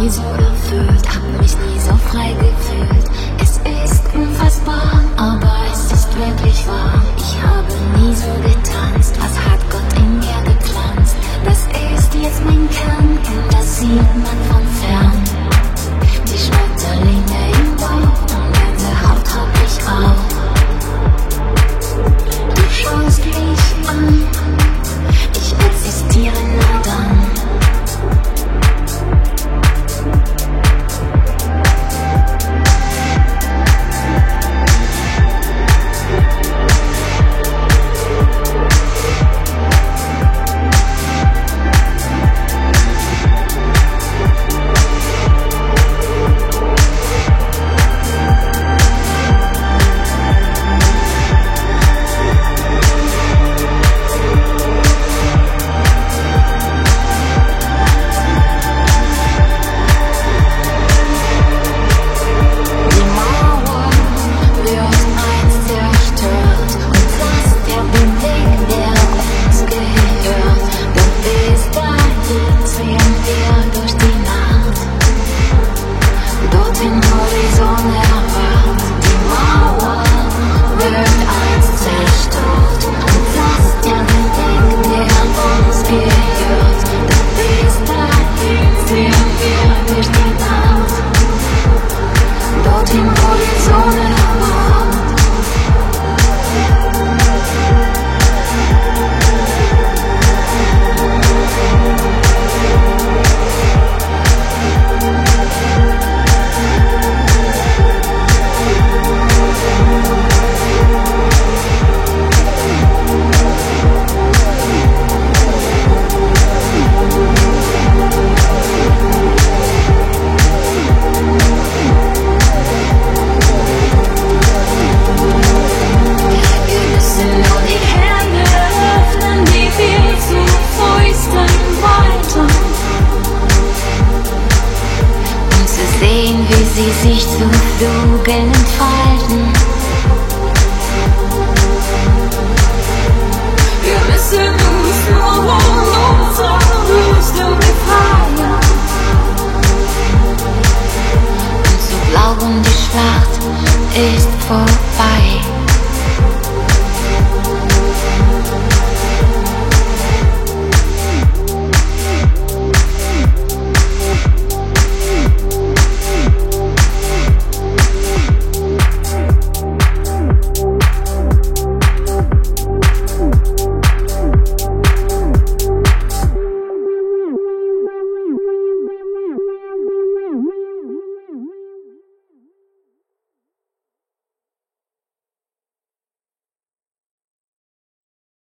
nie so erfüllt, hab mich nie so frei gefühlt. Es ist unfassbar, aber es ist wirklich wahr. Ich habe nie so getanzt, was hat Gott in mir gepflanzt? Das ist jetzt mein Kern und das sieht man von fern. Die Schmetterlinge im Bauch und Gänsehaut hab ich auch. Du schaust mich an, ich existiere nur dann. Wie sie sich zu Flügeln entfalten.